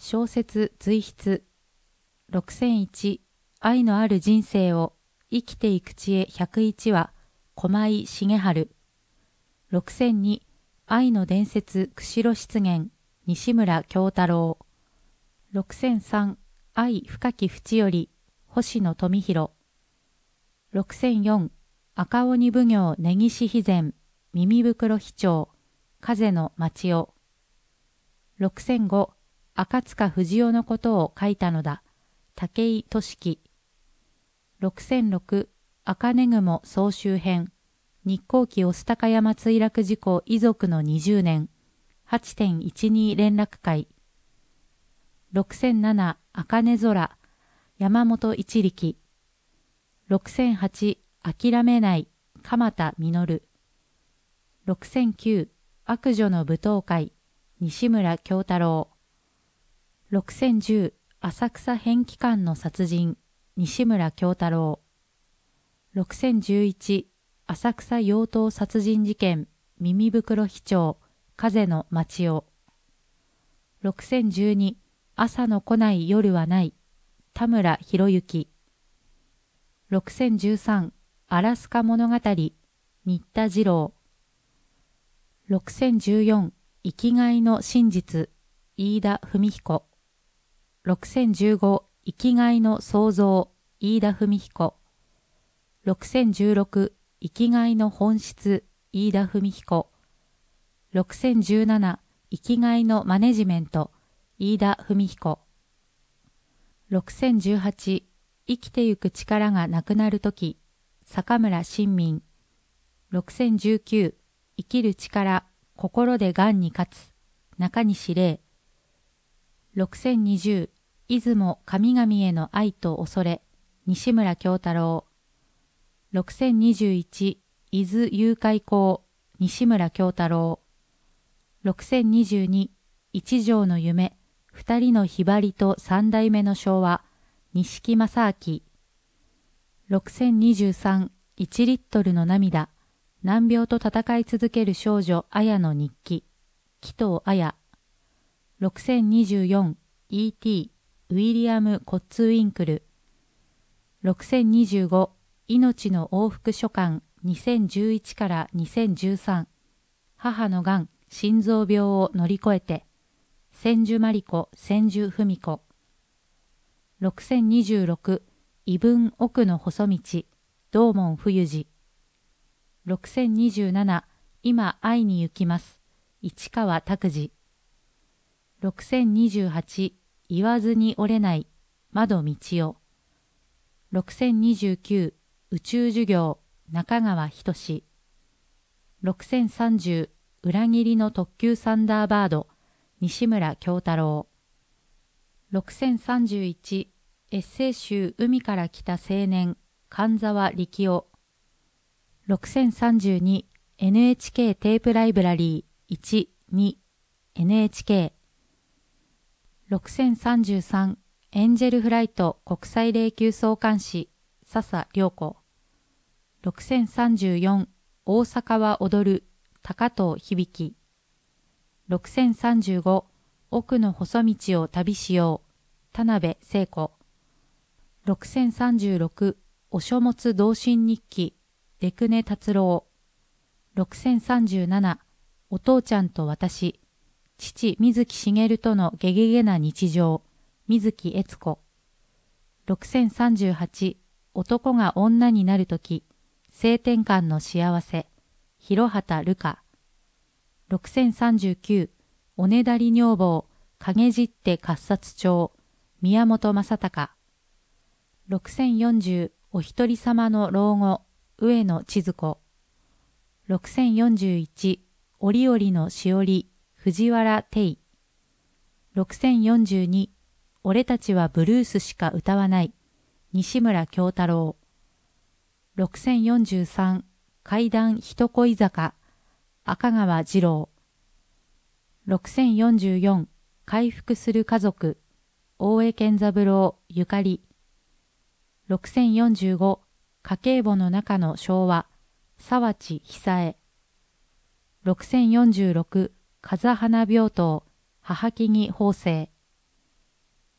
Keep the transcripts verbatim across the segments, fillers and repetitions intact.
小説随筆ろくせんいち愛のある人生を生きていく知恵ひゃくいちわ駒井重治ろくせんに愛の伝説釧路湿原西村京太郎ろくせんさん愛深き淵より星野富弘ろくせんよん赤鬼奉行根岸肥前耳袋飛鳥風の町尾ろくせんご赤塚不二夫のことを書いたのだ武井俊樹ろくせんろく赤根雲総集編日航機御巣鷹山墜落事故遺族のにじゅうねん はちてんいちに 連絡会ろくせんなな赤根空山本一力ろくせんはち諦めない鎌田実ろくせんきゅう悪女の舞踏会西村京太郎ろくせんじゅう浅草返帰館の殺人西村京太郎ろくせんじゅういち浅草妖刀殺人事件耳袋飛鳥風の町尾ろくせんじゅうに朝の来ない夜はない田村博之ろくせんじゅうさんアラスカ物語新田次郎ろくせんじゅうよん生きがいの真実飯田文彦ろくせんじゅうご生きがいの創造飯田文彦ろくせんじゅうろく生きがいの本質飯田文彦ろくせんじゅうなな生きがいのマネジメント飯田文彦ろくせんじゅうはち生きてゆく力がなくなるとき坂村新民ろくせんじゅうきゅう生きる力心でがんに勝つ中西礼ろくせんにじゅう出雲神々への愛と恐れ西村京太郎ろくせんにじゅういち伊豆誘拐行西村京太郎ろくせんにじゅうに一条の夢二人のひばりと三代目の昭和錦正明ろくせんにじゅうさんいちリットルの涙難病と戦い続ける少女綾の日記紀藤綾ろくせんにじゅうよん イーティー ウィリアム・コッツウィンクルろくせんにじゅうご命の往復書簡にせんじゅういちからにせんじゅうさん母のがん心臓病を乗り越えて千住真理子千住文子ろくせんにじゅうろく異文奥の細道道門冬治ろくせんにじゅうなな今会いに行きます市川拓司ろくせんにじゅうはち言わずに折れない窓道夫ろくせんにじゅうきゅう宇宙授業中川仁ろくせんさんじゅう裏切りの特急サンダーバード西村京太郎ろくせんさんじゅういちエッセイ集海から来た青年神沢力夫ろくせんさんじゅうに エヌエイチケー テープライブラリーいち、に エヌエイチケーろくせんさんじゅうさんエンジェルフライト国際霊柩総監視笹良子ろくせんさんじゅうよん大阪は踊る高藤響ろくせんさんじゅうご奥の細道を旅しよう田辺聖子ろくせんさんじゅうろくお書物同心日記出久根達郎ろくせんさんじゅうななお父ちゃんと私父水木しげるとのゲゲゲな日常水木悦子ろくせんさんじゅうはち男が女になるとき性転換の幸せ広畑瑠香ろくせんさんじゅうきゅうおねだり女房影じって喝殺帳宮本正隆ろくせんよんじゅうお一人様の老後上野千鶴子ろくせんよんじゅういち折々のしおり藤原定ろくせんよんじゅうに俺たちはブルースしか歌わない西村京太郎ろくせんよんじゅうさん怪談人恋坂赤川次郎ろくせんよんじゅうよん回復する家族大江健三郎ゆかりろくせんよんじゅうご家計簿の中の昭和沢地久恵ろくせんよんじゅうろく風花病棟母木木法政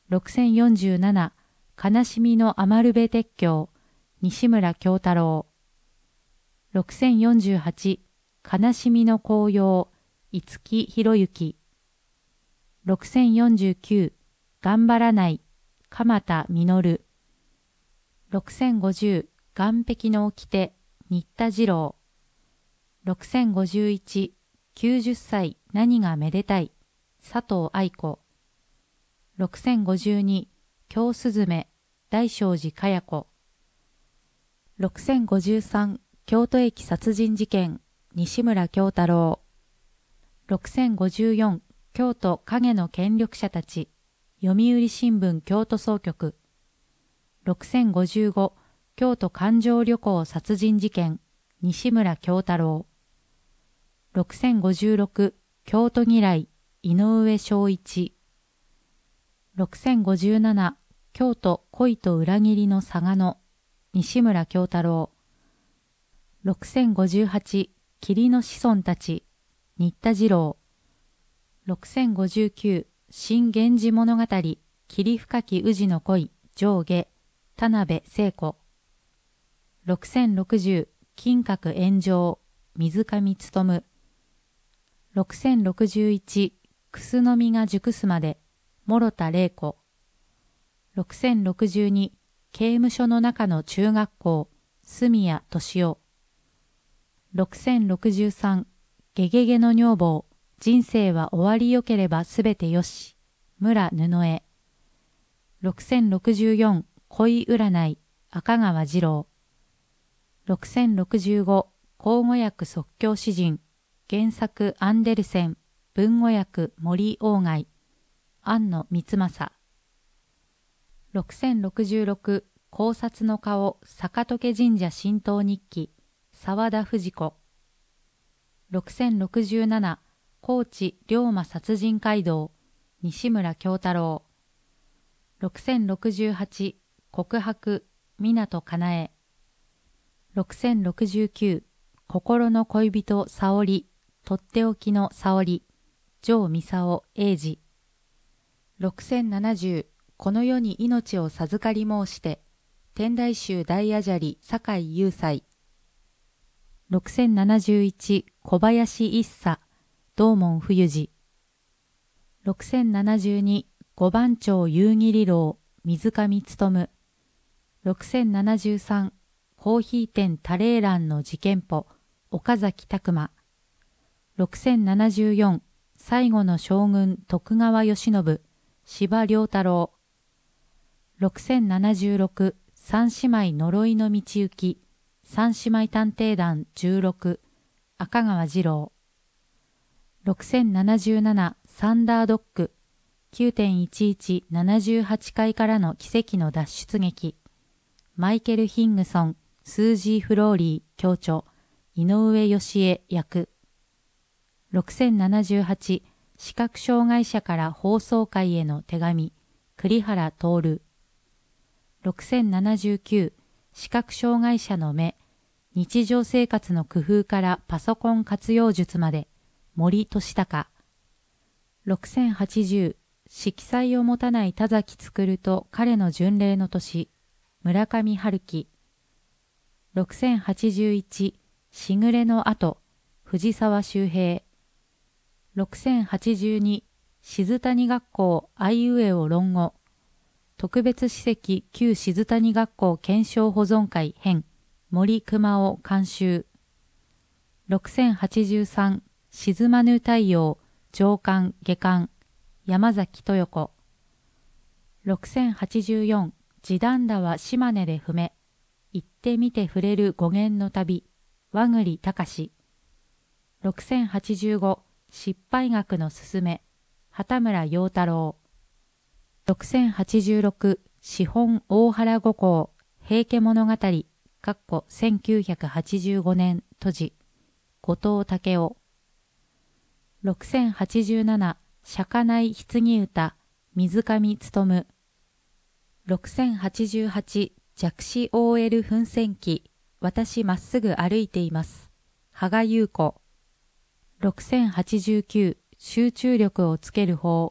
ろくせんよんじゅうなな、悲しみの余部鉄橋、西村京太郎。ろくせんよんじゅうはち、悲しみの紅葉、五木博之。ろくせんよんじゅうきゅう、頑張らない、鎌田実。ろくせんごじゅう、岸壁の掟、新田次郎。ろくせんごじゅういち、きゅうじゅっさい何がめでたい、佐藤愛子。ろくせんごじゅうに、京すずめ、大正寺かや子。ろくせんごじゅうさん、京都駅殺人事件、西村京太郎。ろくせんごじゅうよん、京都影の権力者たち、読売新聞京都総局。ろくせんごじゅうご、京都環状旅行殺人事件、西村京太郎。ろくせんごじゅうろく、京都嫌い、井上正一。ろくせんごじゅうなな、京都恋と裏切りの嵯峨野、西村京太郎。ろくせんごじゅうはち、霧の子孫たち、新田次郎。ろくせんごじゅうきゅう、新源氏物語、霧深き宇治の恋、上下、田辺聖子。ろくせんろくじゅう、金閣炎上、水上勉。ろくせんろくじゅういち、楠の実が熟すまで、諸田玲子。ろくせんろくじゅうに、刑務所の中の中学校、住谷敏夫。ろくせんろくじゅうさん、ゲゲゲの女房、人生は終わりよければすべてよし、村布江。ろくせんろくじゅうよん、恋占い、赤川次郎。ろくせんろくじゅうご、口語訳即興詩人、原作アンデルセン、文語訳森鴎外、庵野光政。ろくせんろくじゅうろく、考察の顔、坂戸神社神道日記、沢田藤子。ろくせんろくじゅうなな、高知龍馬殺人街道、西村京太郎。ろくせんろくじゅうはち、告白、湊かなえ。ろくせんろくじゅうきゅう、心の恋人沙織、とっておきの沙織、城美沙夫英治。ろくせんななじゅう、この世に命を授かり申して、天台宗大阿闍梨酒井雄斎。ろくせんななじゅういち、小林一茶、道門冬治。ろくせんななじゅうに、五番町夕霧楼、水上勉。ろくせんななじゅうさん、コーヒー店タレーランの事件簿、岡崎拓馬。ろくせんななじゅうよん、最後の将軍徳川慶喜、司馬遼太郎。ろくせんななじゅうろく、三姉妹呪いの道行き、三姉妹探偵団じゅうろく、赤川次郎。ろくせんななじゅうなな、サンダードッグ、きゅうてんいちいちななじゅうはちかいからの奇跡の脱出劇、マイケル・ヒングソン、スージー・フローリー、共著、井上義恵役。ろくせんななじゅうはち、視覚障害者から放送会への手紙、栗原徹。ろくせんななじゅうきゅう、視覚障害者の目、日常生活の工夫からパソコン活用術まで、森俊孝。ろくせんはちじゅう、色彩を持たない田崎作と彼の巡礼の年、村上春樹。ろくせんはちじゅういち、しぐれの後、藤沢周平。ろくせんはちじゅうに、静谷学校あいうえお論語。特別史跡旧静谷学校検証保存会編、森熊夫監修。ろくせんはちじゅうさん、沈まぬ太陽、上巻下巻、山崎豊子。ろくせんはちじゅうよん、地団打は島根で踏め、行ってみて触れる語源の旅、和栗隆。ろくせんはちじゅうご、失敗学のすすめ、畑村陽太郎。ろくせんはちじゅうろく、資本大原五行、平家物語、かっこせんきゅうひゃくはちじゅうごねん閉じ、後藤武雄。ろくせんはちじゅうなな、釈迦内棺歌、水上勉。ろくせんはちじゅうはち、弱視 オーエル 奮戦記、私まっすぐ歩いています。羽賀優子。ろくせんはちじゅうきゅう、集中力をつける法、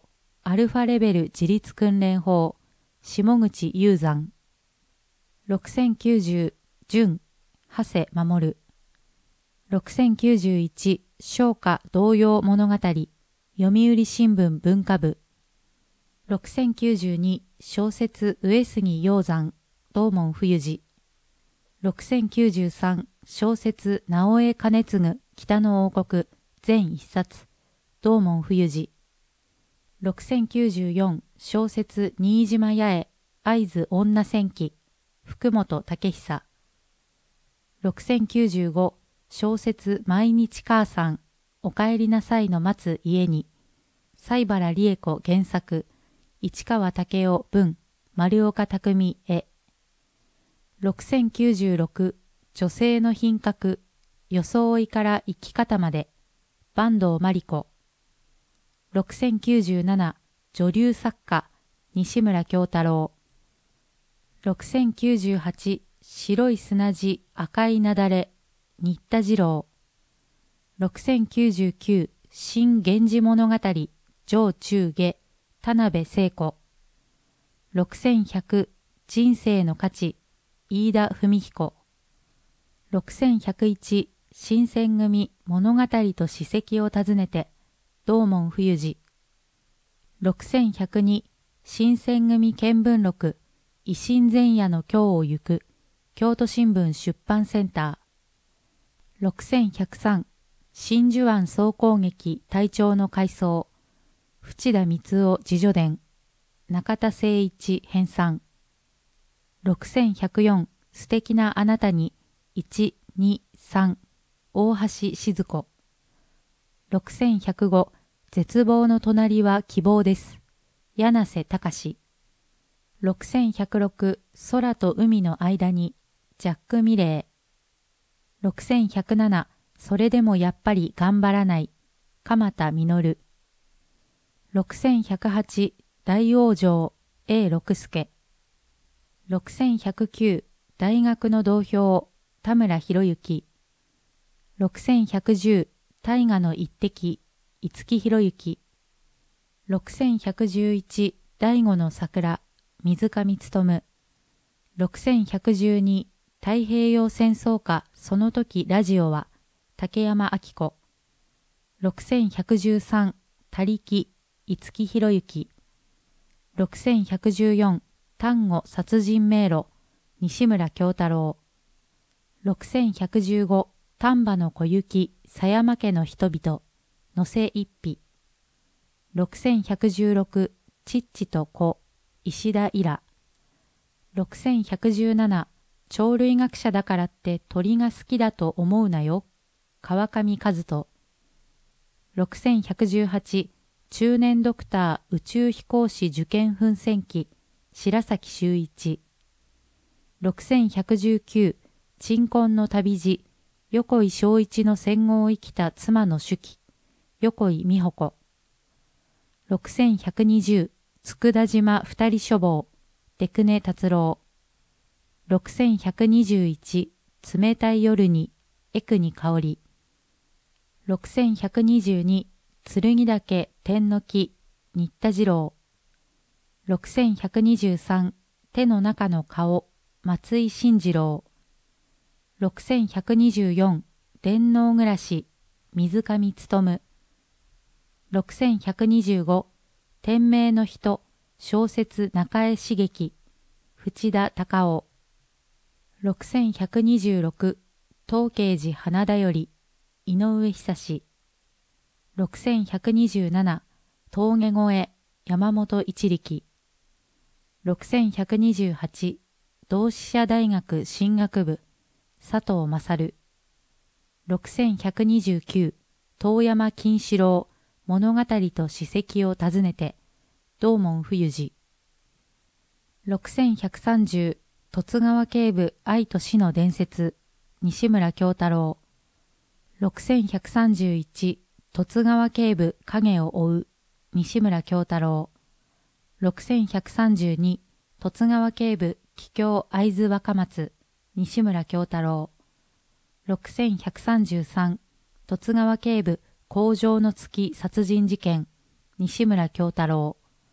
アルファレベル自立訓練法、下口雄山。ろくせんきゅうじゅう、純、長谷守。ろくせんきゅうじゅういち、唱歌童謡物語、読売新聞文化部。ろくせんきゅうじゅうに、小説上杉鷹山、道門冬治。ろくせんきゅうじゅうさん、小説直江兼次、北の王国、全一冊、道門冬治。ろくせんきゅうじゅうよん、小説新島八重、会津女戦記、福本武久。ろくせんきゅうじゅうご、小説毎日母さん、お帰りなさいの待つ家に、西原理恵子原作、市川武夫文、丸岡匠絵。ろくせんきゅうじゅうろく、女性の品格、装いから生き方まで、坂東真理子。ろくせんきゅうじゅうなな、女流作家、西村京太郎。ろくせんきゅうじゅうはち、白い砂地赤いなだれ、新田次郎。ろくせんきゅうじゅうきゅう、新源氏物語、上中下、田辺聖子。ろくせんひゃく、人生の価値、飯田文彦。ろくせんひゃくいち、新選組物語と史跡を訪ねて、道門冬治。ろくせんひゃくに、新選組見聞録、維新前夜の今日を行く、京都新聞出版センター。ろくせんひゃくさん、真珠湾総攻撃隊長の回想、淵田光夫自叙伝、中田誠一編纂。ろくせんひゃくよん、素敵なあなたに、いち、に、さん、大橋静子。ろくせんひゃくご、絶望の隣は希望です。柳瀬隆。ろくせんひゃくろく、空と海の間に、ジャック・ミレー。ろくせんひゃくなな、それでもやっぱり頑張らない、鎌田実。ろくせんひゃくはち、大往生、A 六輔。ろくせんひゃくきゅう、大学の同票、田村博之。ろくせんひゃくじゅう、大河の一滴、五木博之。ろくせんひゃくじゅういち、第五の桜、水上勉。ろくせんひゃくじゅうに、太平洋戦争下、その時ラジオは、竹山明子。ろくせんひゃくじゅうさん、他力、五木博之。ろくせんひゃくじゅうよん、丹後殺人迷路、西村京太郎。ろくせんひゃくじゅうご、丹波の小雪、狭山家の人々、野瀬一匹。ろくせんひゃくじゅうろく、チッチと子、石田イラ。ろくせんひゃくじゅうなな、鳥類学者だからって鳥が好きだと思うなよ、川上和人。ろくせんひゃくじゅうはち、中年ドクター宇宙飛行士受験奮戦記、白崎修一。ろくせんひゃくじゅうきゅう、鎮魂の旅路、横井正一の戦後を生きた妻の手記、横井美穂子。ろくせんひゃくにじゅう、佃島二人書房、出久根達郎。ろくせんひゃくにじゅういち、冷たい夜に、江国香織。ろくせんひゃくにじゅうに、剣岳天の木、新田次郎。ろくせんひゃくにじゅうさん、手の中の顔、松井慎次郎。ろくせんひゃくにじゅうよん、電脳暮らし、水上勉。ろくせんひゃくにじゅうご、天命の人、小説中江茂樹、淵田隆夫。ろくせんひゃくにじゅうろく、東慶寺花だより、井上久。ろくせんひゃくにじゅうなな、峠越え、山本一力。ろくせんひゃくにじゅうはち、同志社大学進学部、佐藤勝。ろくせんひゃくにじゅうきゅう、遠山金四郎、物語と史跡を訪ねて、道門冬治。ろくせんひゃくさんじゅう、十津川警部愛と死の伝説、西村京太郎。ろくせんひゃくさんじゅういち、十津川警部影を追う、西村京太郎。ろくせんひゃくさんじゅうに、十津川警部桔梗会津若松、西村京太郎。ろくせんひゃくさんじゅうさん、十津川警部工場の月殺人事件、西村京太郎。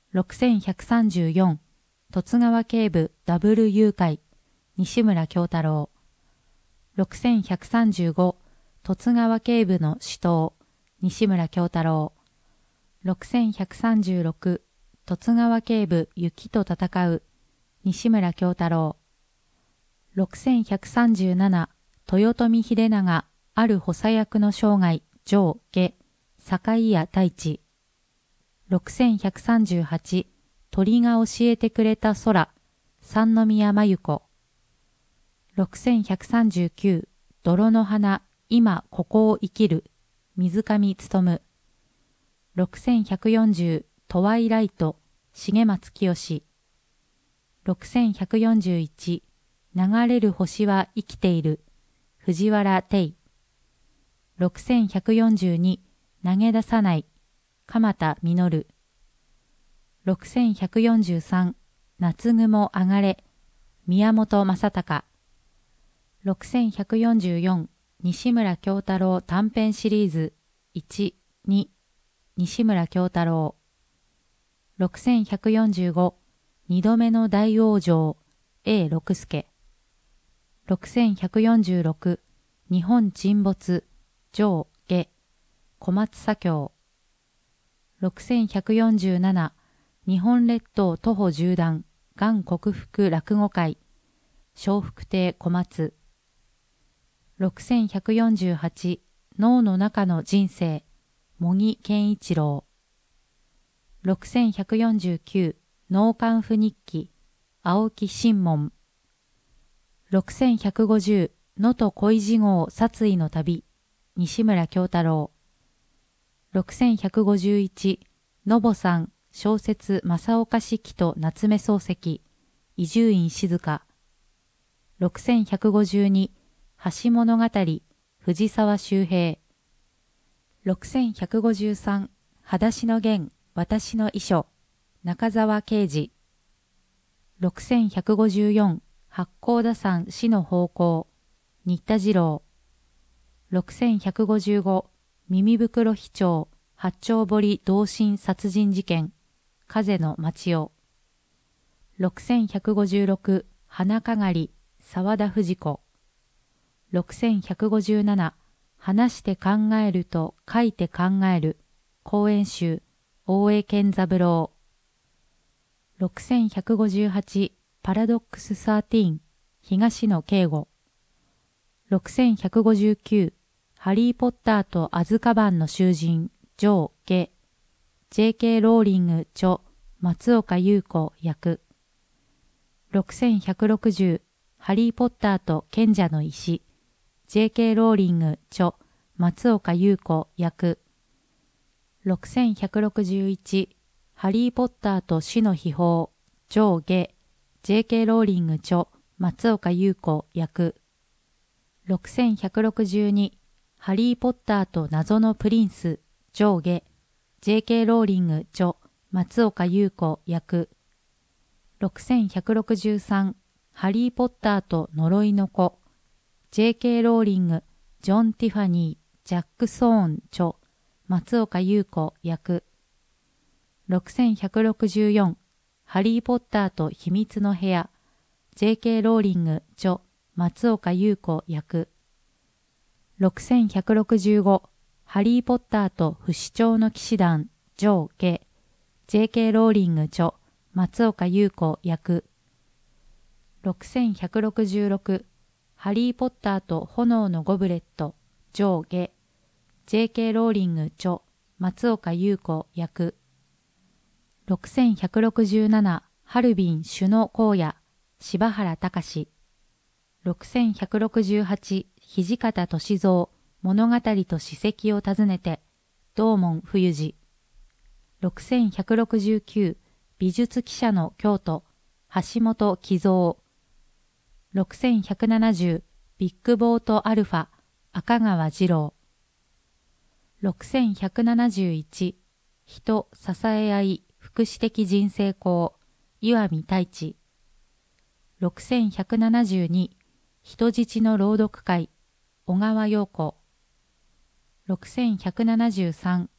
ろくせんひゃくさんじゅうよん、十津川警部ダブル誘拐、西村京太郎。ろくせんひゃくさんじゅうご、十津川警部の死闘、西村京太郎。ろくせんひゃくさんじゅうろく、十津川警部雪と戦う、西村京太郎。ろくせんひゃくさんじゅうなな、豊臣秀長、ある補佐役の生涯、上下、坂井谷太一。ろくせんひゃくさんじゅうはち、鳥が教えてくれた空、三宮真由子。ろくせんひゃくさんじゅうきゅう、泥の花、今ここを生きる、水上勉。ろくせんひゃくよんじゅう、トワイライト、重松清。ろくせんひゃくよんじゅういち、流れる星は生きている、藤原定。ろくせんひゃくよんじゅうに、投げ出さない、鎌田実。ろくせんひゃくよんじゅうさん、夏雲上がれ、宮本正隆。ろくせんひゃくよんじゅうよん、西村京太郎短編シリーズいち、に、西村京太郎。ろくせんひゃくよんじゅうご、二度目の大往生、A 六助。ろくせんひゃくよんじゅうろく、日本沈没、上下、小松左京。ろくせんひゃくよんじゅうなな、日本列島徒歩縦断、がん克服落語会、笑福亭小松。ろくせんひゃくよんじゅうはち、脳の中の人生、茂木健一郎。ろくせんひゃくよんじゅうきゅう、脳幹府日記、青木新門。ろくせんひゃくごじゅう、能登恋路号殺意の旅、西村京太郎。ろくせんひゃくごじゅういち、のぼさん小説正岡子規と夏目漱石、伊集院静香。ろくせんひゃくごじゅうに、橋物語、藤沢周平。ろくせんひゃくごじゅうさん、裸足の弦、私の遺書、中沢啓治。ろくせんひゃくごじゅうよん、八甲田山死の方向、新田次郎。ろくせんひゃくごじゅうご、耳袋飛鳥、八丁堀同心殺人事件、風の町夫。ろくせんひゃくごじゅうろく、花かがり、沢田藤子。ろくせんひゃくごじゅうなな、話して考えると書いて考える、講演集、大江健三郎。ろくせんひゃくごじゅうはち、パラドックスじゅうさん、東野圭吾。ろくせんひゃくごじゅうきゅう、ハリーポッターとアズカバンの囚人、上下、ジェーケー ローリング著、松岡優子役。ろくせんひゃくろくじゅう、ハリーポッターと賢者の石、ジェーケー ローリング著、松岡優子役。ろくせんひゃくろくじゅういち、ハリーポッターと死の秘宝、上下、ジェーケー ローリング著、松岡優子役。ろくせんひゃくろくじゅうに、ハリーポッターと謎のプリンス、上下、ジェーケー ローリング著、松岡優子役。ろくせんひゃくろくじゅうさん、ハリーポッターと呪いの子、ジェーケー ローリング、ジョン・ティファニー、ジャック・ソーン著、松岡優子役。ろくせんひゃくろくじゅうよん、ハリーポッターと秘密の部屋、ジェーケー ローリング著、松岡優子役。ろくせんひゃくろくじゅうご、ハリーポッターと不死鳥の騎士団、上下、ジェーケー ローリング著、松岡優子役。ろくせんひゃくろくじゅうろく、ハリーポッターと炎のゴブレット、上下、ジェーケー ローリング著、松岡優子役。ろくせんひゃくろくじゅうなな、ハルビン朱の荒野、柴原隆。ろくせんひゃくろくじゅうはち、土方歳三、物語と史跡を訪ねて、道門冬治。ろくせんひゃくろくじゅうきゅう、美術記者の京都、橋本喜三。ろくせんひゃくななじゅう、ビッグボートアルファ、赤川次郎。ろくせんひゃくななじゅういち、人支え合い福祉的人生校、岩見太一。ろくせんひゃくななじゅうに、人質の朗読会、小川陽子。ろくせんひゃくななじゅうさん、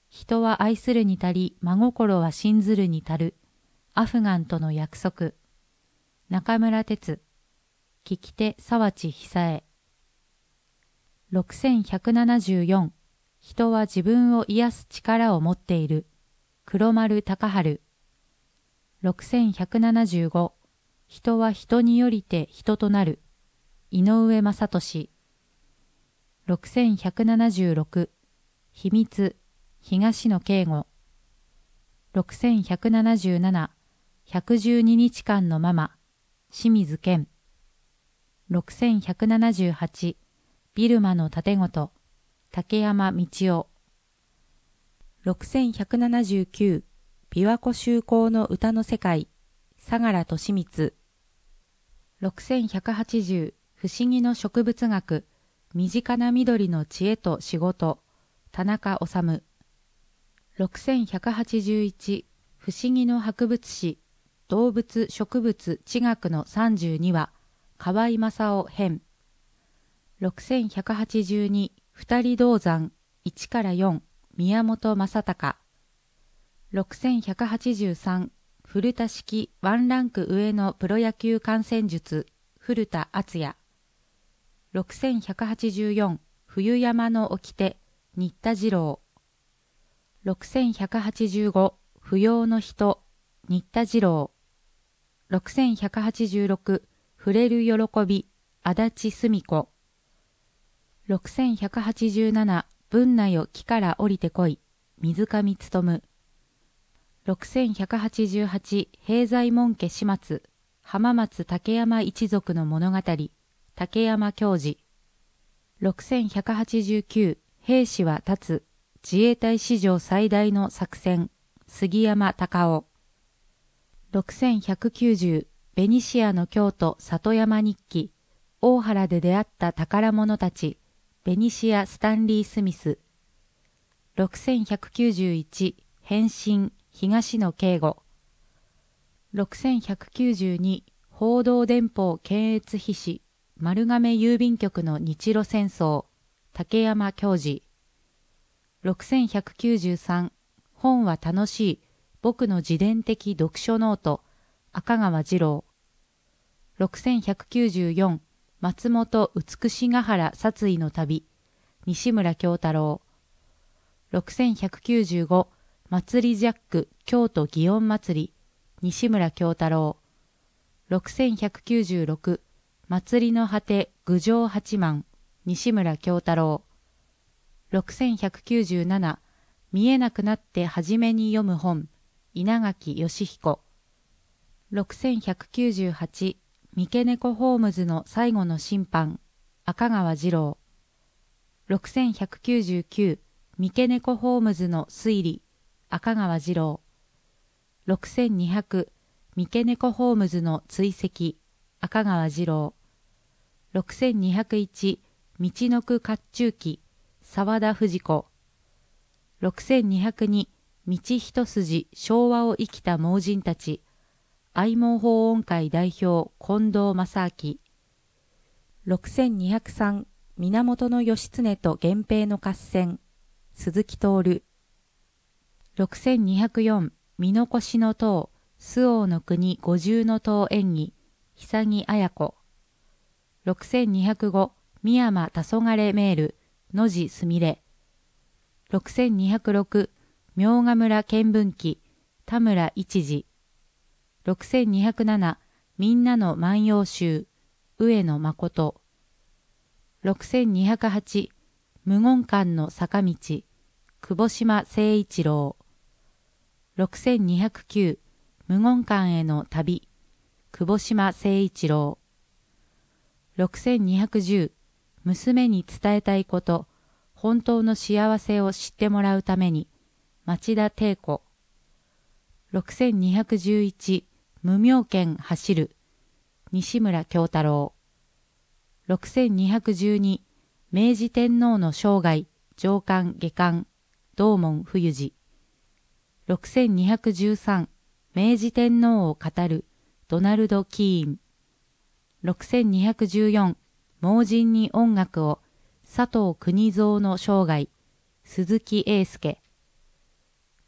人は愛するに足り、真心は信ずるに足る。アフガンとの約束。中村哲。聞き手沢地久恵。ろくせんひゃくななじゅうよん。人は自分を癒す力を持っている。黒丸隆治。ろくせんひゃくななじゅうご。人は人によりて人となる。井上正俊。ろくせんひゃくななじゅうろく。秘密。東野圭吾。ろくせんひゃくななじゅうなな。ひゃくじゅうににちかんのママ。清水健。ろくせんひゃくななじゅうはち。ビルマの盾事。竹山道夫。ろくせんひゃくななじゅうきゅう。琵琶湖修好の歌の世界。相良利光。ろくせんひゃくはちじゅう。不思議の植物学。身近な緑の知恵と仕事。田中治。ろくせんひゃくはちじゅういち。不思議の博物誌。動物植物地学のさんじゅうにわ。河合正夫編。ろくせんひゃくはちじゅうに。二人銅山いちからよん。宮本正隆。ろくせんひゃくはちじゅうさん。古田式ワンランク上のプロ野球観戦術。古田敦也。ろくせんひゃくはちじゅうよん。冬山の掟。新田次郎。ろくせんひゃくはちじゅうご。不要の人。新田次郎。ろくせんひゃくはちじゅうろく。触れる喜び。足立澄子。ろくせんひゃくはちじゅうなな。文なよ木から降りてこい。水上勉。ろくせんひゃくはちじゅうはち。平左衛門家始末。浜松竹山一族の物語。竹山教授。ろくせんひゃくはちじゅうきゅう。兵士は立つ。自衛隊史上最大の作戦。杉山隆夫。ろくせんひゃくきゅうじゅう。ベニシアの京都里山日記。大原で出会った宝物たち。ベニシア・スタンリー・スミス。ろくせんひゃくきゅうじゅういち。変身。東野圭吾。ろくせんひゃくきゅうじゅうに。報道電報検閲筆誌。丸亀郵便局の日露戦争。竹山教授。ろくせんひゃくきゅうじゅうさん。本は楽しい。僕の自伝的読書ノート。赤川次郎。ろくせんひゃくきゅうじゅうよん。松本美ヶ原殺意の旅。西村京太郎。ろくせんひゃくきゅうじゅうご。祭りジャック京都祇園祭り。西村京太郎。ろくせんひゃくきゅうじゅうろく。祭りの果て郡上八幡。西村京太郎。ろくせんひゃくきゅうじゅうなな。見えなくなってはじめに読む本。稲垣義彦。ろくせんひゃくきゅうじゅうはち。三毛猫ホームズの最後の審判。赤川次郎。ろくせんひゃくきゅうじゅうきゅう。三毛猫ホームズの推理。赤川次郎。ろくせんにひゃく。三毛猫ホームズの追跡。赤川次郎。ろくせんにひゃくいち。道のく甲冑記。沢田藤子。ろくせんにひゃくに。道一筋昭和を生きた盲人たち。愛盲法音会代表近藤正明。ろくせんにひゃくさん。源義経と源平の合戦。鈴木徹。ろくせんにひゃくよん。見残しの塔。周防の国五重塔演技。久木綾子。ろくせんにひゃくご。深山黄昏メール。野地すみれ。ろくせんにひゃくろく。明賀村見聞記。田村一次。ろくせんにひゃくなな。みんなの万葉集。上野誠。ろくせんにひゃくはち。無言館の坂道。窪島誠一郎。ろくせんにひゃくきゅう。無言館への旅。窪島誠一郎。ろくせんにひゃくじゅう。娘に伝えたいこと。本当の幸せを知ってもらうために。町田貞子。ろくせんにひゃくじゅういち。無名剣走る。西村京太郎。ろくせんにひゃくじゅうに。明治天皇の生涯。上巻下巻。道門冬治。ろくせんにひゃくじゅうさん。明治天皇を語る。ドナルド・キーン。ろくせんにひゃくじゅうよん。盲人に音楽を。佐藤国蔵の生涯。鈴木英介。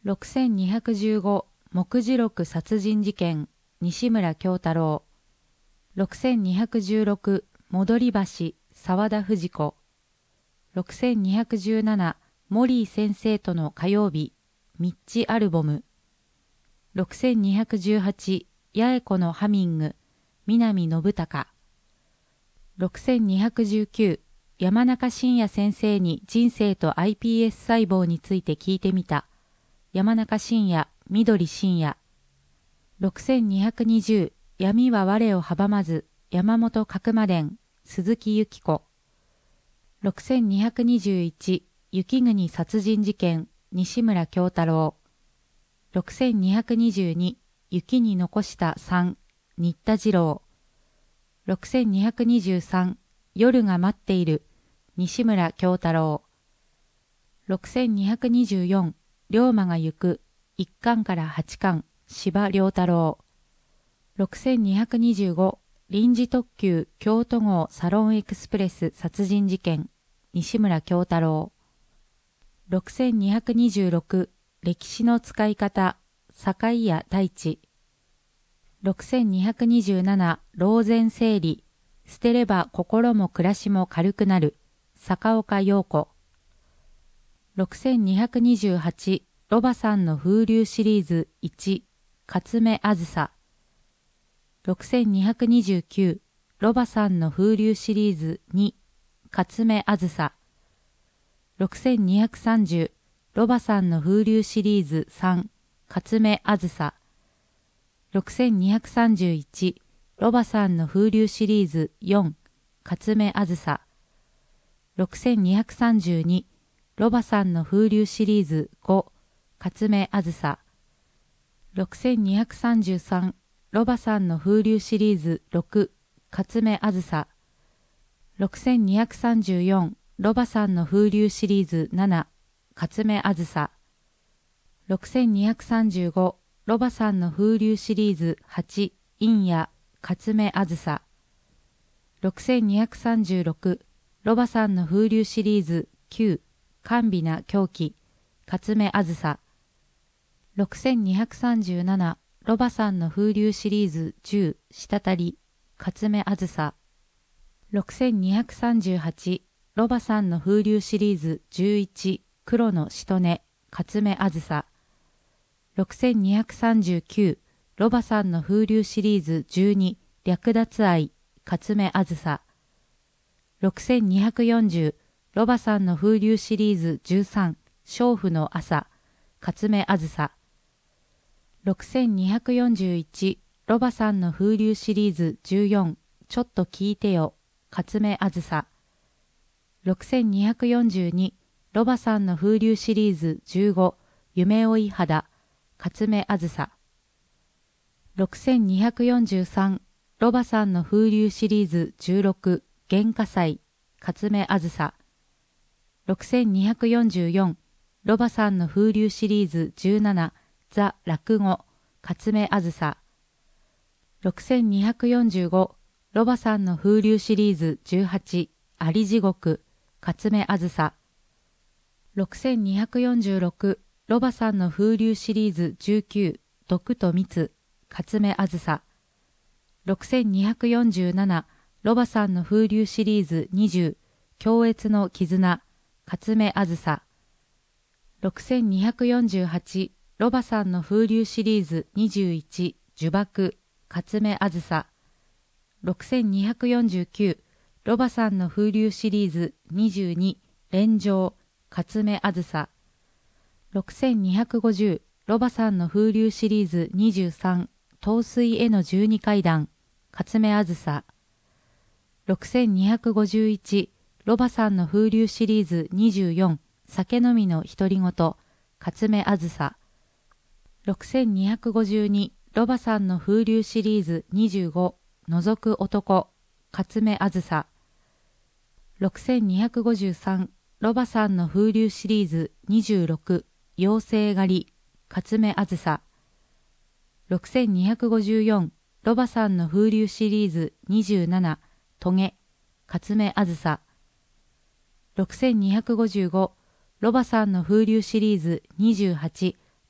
ろくせんにひゃくじゅうご目次録殺人事件西村京太郎。ろくせんにひゃくじゅうろく戻り橋沢田藤子。ろくせんにひゃくじゅうななモリー先生との火曜日ミッチアルボム。ろくせんにひゃくじゅうはち八重子のハミング南信孝。ろくせんにひゃくじゅうきゅう山中伸也先生に人生と アイピーエス 細胞について聞いてみた山中伸也緑伸也。ろくせんにひゃくにじゅう闇は我を阻まず山本角馬伝鈴木由紀子。ろくせんにひゃくにじゅういち雪国殺人事件西村京太郎。ろくせんにひゃくにじゅうに雪に残したさん新田次郎。ろくせんにひゃくにじゅうさん夜が待っている西村京太郎。ろくせんにひゃくにじゅうよん龍馬が行くいっかんからはちかん司馬遼太郎。ろくせんにひゃくにじゅうご臨時特急京都号サロンエクスプレス殺人事件西村京太郎。ろくせんにひゃくにじゅうろく歴史の使い方坂井谷太一。ろくせんにひゃくにじゅうなな老前整理捨てれば心も暮らしも軽くなる坂岡陽子。ろくせんにひゃくにじゅうはちロバさんの風流シリーズいち勝目あずさ。ろくせんにひゃくにじゅうきゅうロバさんの風流シリーズに勝目あずさ。ろくせんにひゃくさんじゅうロバさんの風流シリーズさん勝目あずさ。ろくせんにひゃくさんじゅういちロバさんの風流シリーズよん勝目あずさ。ろくせんにひゃくさんじゅうにロバさんの風流シリーズご勝目あずさ。ろくせんにひゃくさんじゅうさんロバさんの風流シリーズろく勝目あずさ。ろくせんにひゃくさんじゅうよんロバさんの風流シリーズなな勝目あずさ。ろくせんにひゃくさんじゅうごロバさんの風流シリーズはち陰夜勝目あずさ。ろくせんにひゃくさんじゅうろくロバさんの風流シリーズきゅう甘美な狂気勝目あずさ。ろくせんにひゃくさんじゅうななロバさんの風流シリーズじゅう滴り勝目あずさ。ろくせんにひゃくさんじゅうはちロバさんの風流シリーズじゅういち黒のしとね勝目あずさ。ろくせんにひゃくさんじゅうきゅうロバさんの風流シリーズじゅうに略奪愛勝目あずさ。ろくせんにひゃくよんじゅうロバさんの風流シリーズじゅうさん娼婦の朝勝目あずさ。ろくせんにひゃくよんじゅういちロバさんの風流シリーズじゅうよんちょっと聞いてよ勝目あずさ。ろくせんにひゃくよんじゅうにロバさんの風流シリーズじゅうご夢追い肌勝目あずさ。ろくせんにひゃくよんじゅうさんロバさんの風流シリーズじゅうろく原火祭勝目あずさ。ろくせんにひゃくよんじゅうよんロバさんの風流シリーズじゅうななザ落語勝目あずさ。ろくせんにひゃくよんじゅうごロバさんの風流シリーズじゅうはちあり地獄勝目あずさ。ろくせんにひゃくよんじゅうろくロバさんの風流シリーズじゅうきゅう毒と蜜勝目あずさ。ろくせんにひゃくよんじゅうななロバさんの風流シリーズにじゅう強越の絆勝目あずさ。ろくせんにひゃくよんじゅうはちロバさんの風流シリーズにじゅういち呪縛勝目あずさ。ろくせんにひゃくよんじゅうきゅうロバさんの風流シリーズにじゅうに連城勝目あずさ。ろくせんにひゃくごじゅうロバさんの風流シリーズにじゅうさん陶水への十二階段勝目あずさ。ろくせんにひゃくごじゅういちロバさんの風流シリーズにじゅうよん酒飲みの独り言勝目あずさ。ろくせんにひゃくごじゅうにロバさんの風流シリーズにじゅうご覗く男勝目あずさ。ろくせんにひゃくごじゅうさんロバさんの風流シリーズにじゅうろく妖精狩り勝目あずさ。ろくせんにひゃくごじゅうよんロバさんの風流シリーズにじゅうななトゲ勝目あずさ。ろくせんにひゃくごじゅうごロバさんの風流シリーズにじゅうはち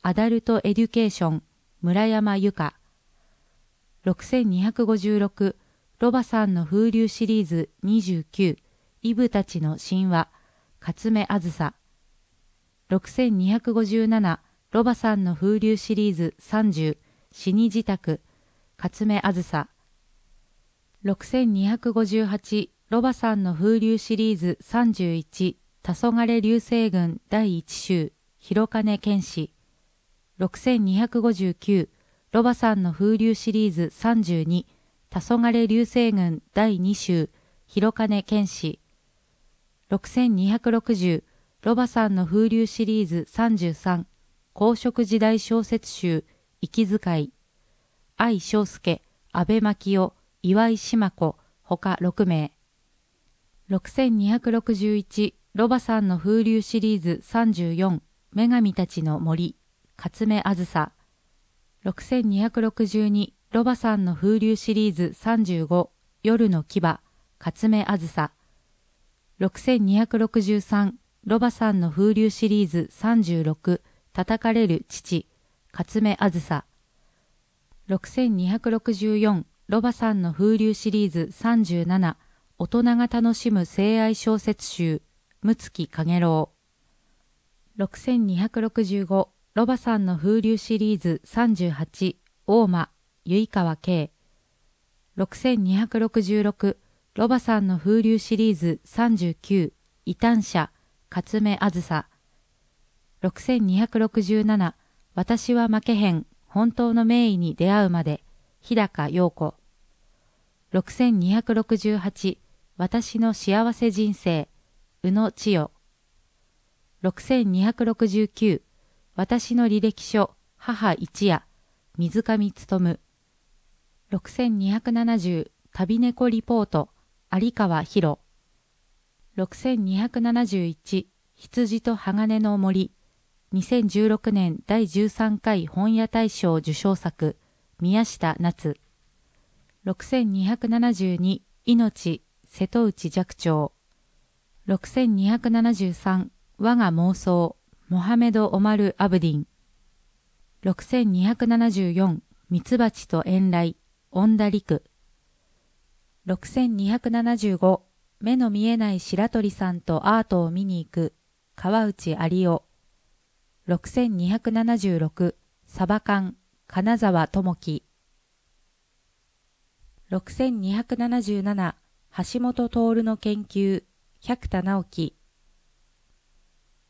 アダルトエデュケーション、村山由佳。ろくせんにひゃくごじゅうろく、ロバさんの風流シリーズにじゅうきゅう、イブたちの神話、勝目あずさ。ろくせんにひゃくごじゅうなな、ロバさんの風流シリーズさんじゅう、死に自宅、勝目あずさ。ろくせんにひゃくごじゅうはち、ロバさんの風流シリーズさんじゅういち、黄昏流星群だいいち集、広金健志。ろくせんにひゃくごじゅうきゅう、ロバさんの風流シリーズさんじゅうに、黄昏流星群だいに集、広金健志。ろくせんにひゃくろくじゅう、ロバさんの風流シリーズさんじゅうさん、公職時代小説集、息遣い。愛昌介、安倍牧夫、岩井島子、他ろくめい。ろくせんにひゃくろくじゅういち、ロバさんの風流シリーズさんじゅうよん、女神たちの森、勝目あずさ。ろくせんにひゃくろくじゅうに、ロバさんの風流シリーズさんじゅうご、夜の牙、勝目あずさ。ろくせんにひゃくろくじゅうさん、ロバさんの風流シリーズさんじゅうろく、叩かれる父、勝目あずさ。ろくせんにひゃくろくじゅうよん、ロバさんの風流シリーズさんじゅうなな、大人が楽しむ性愛小説集、六月陽郎。ろくせんにひゃくろくじゅうご、ロバさんの風流シリーズさんじゅうはち、大間、結川慶。ろくせんにひゃくろくじゅうろく、ロバさんの風流シリーズさんじゅうきゅう、異端者、勝目あずさ。ろくせんにひゃくろくじゅうなな、私は負けへん、本当の名医に出会うまで、日高陽子。ろくせんにひゃくろくじゅうはち、私の幸せ人生、宇野千代。ろくせんにひゃくろくじゅうきゅう、私の履歴書、母一夜、水上勉。ろくせんにひゃくななじゅう、旅猫リポート、有川博。ろくせんにひゃくななじゅういち、羊と鋼の森、にせんじゅうろくねんだいじゅうさんかい本屋大賞受賞作、宮下夏。ろくせんにひゃくななじゅうに、命、瀬戸内寂聴。ろくせんにひゃくななじゅうさん、我が妄想、モハメド・オマル・アブディン。ろくせんにひゃくななじゅうよん、ミツバチと遠雷、恩田陸。ろくせんにひゃくななじゅうご、目の見えない白鳥さんとアートを見に行く、川内有夫。ろくせんにひゃくななじゅうろく、サバ缶、金沢智樹。ろくせんにひゃくななじゅうなな、橋本徹の研究、百田直樹、